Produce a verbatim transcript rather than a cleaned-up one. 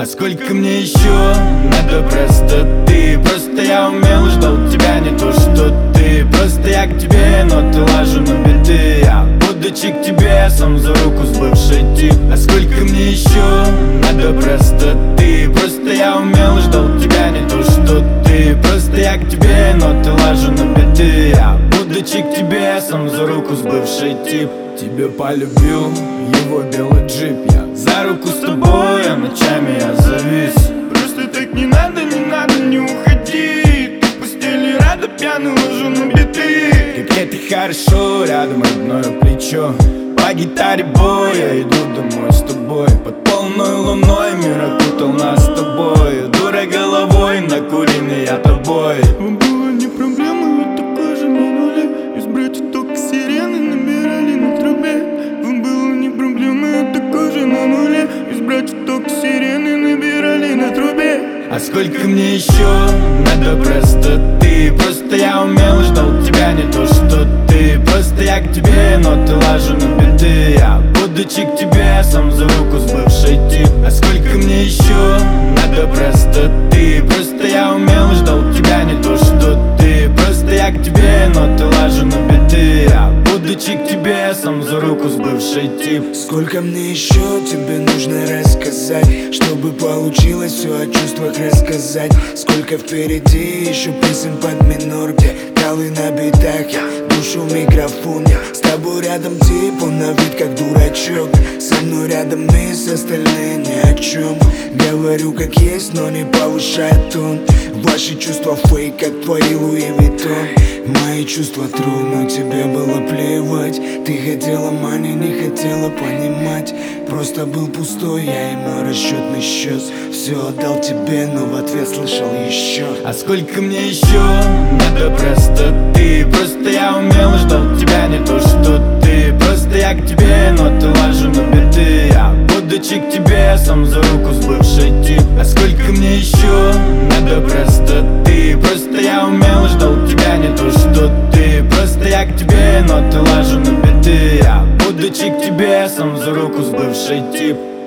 А сколько мне еще надо просто ты? Просто я умел, ждал тебя, не то что ты. Просто я к тебе, но ты лажу на биты. Я будучи к тебе, сам за руку с бывшей тип. А сколько мне еще надо просто ты? Просто я умел, ждал тебя, не то что ты. Просто я к тебе, но ты лажу на биты. Я будучи к тебе, сам за руку с бывшей тип. Тебе полюбил его белый джип. Я за руку с тобой, а ночами я завис. Просто так не надо, не надо, не уходи. Ты в постели рада, пьяный ложу на биты. Как это хорошо, рядом родное плечо. По гитаре бой, я иду домой с тобой. Под полной луной мир окутал нас с тобой. Дура головой, накуренный я тобой. Вам было не проблема, я такой же на нуле. Избрать только сирены набирали на трубе. Вам было не проблема, я такой же на нуле. Избрать только сирены набирали на трубе. А сколько мне еще надо просто ты? Просто я умел, ждал тебя, не то что ты. Просто я к тебе, но ты лажу на биты. Я будучи к тебе, сам за руку с бывшей тип. А сколько мне еще надо просто ты? Просто я умел, ждал тебя, не то что ты. Просто я к тебе, но ты лажу на биты. Я будучи к тебе, сам за руку с бывшей тип. Сколько мне еще тебе нужно рассказать, чтобы получилось все о чувствах рассказать? Сколько впереди еще песен под минор, где талы на битах, я душу в микрофон. Я с тобой рядом, типа на вид как дурачок. Со мной рядом и с остальные ни о чем. Говорю как есть, но не повышая тон. Ваши чувства фейк, как твои Луи Виттон. Мои чувства true, но тебе было плевать. Ты хотела мани, не хотела понимать. Просто был пустой я и мой расчетный счет. Все отдал тебе, но в ответ слышал еще. А сколько мне еще надо просто ты? Просто я умел, ждал тебя, не то что ты. Просто я к тебе, но ты лажу на биты. Я будучи к тебе, сам за руку с бывшей тип. А сколько мне еще надо просто ты? Просто я умел, ждал тебя, не то что ты. Просто я к тебе, но ты лажу на биты. Я будучи к тебе, сам за руку с бывшей тип.